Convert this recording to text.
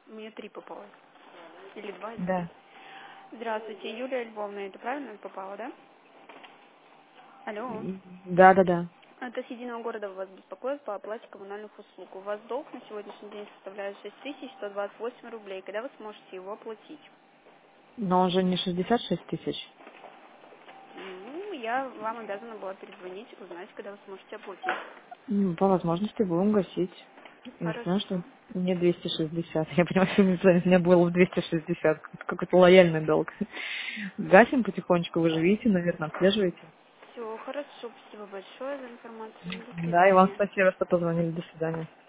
Мне 3 попалось. Или 2 или 3. Да. Здравствуйте, Юлия Львовна, это правильно попало, да? Алло. Да, да, да. Это с единого города вас беспокоит по оплате коммунальных услуг. У вас долг на сегодняшний день составляет 6128 рублей. Когда вы сможете его оплатить? Но он же не 66 тысяч. Ну, я вам обязана была перезвонить, узнать, когда вы сможете оплатить. По возможности будем гасить. Я понимаю, Хорошо. что мне 260. Я понимаю, что у меня было в 260. Какой-то лояльный долг. Гасим потихонечку, вы же видите, наверное, отслеживаете. Все, хорошо. Спасибо большое за информацию. До Да, и вам свидания. спасибо, что позвонили. До свидания.